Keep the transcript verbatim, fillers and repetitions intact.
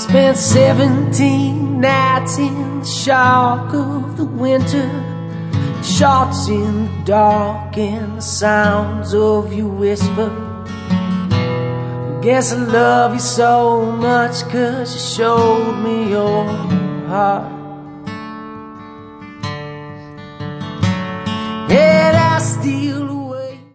Spent seventeen nights in the shock of the winter, shots in the dark and the sounds of your whisper. Guess I love you so much 'cause you showed me your heart. And I still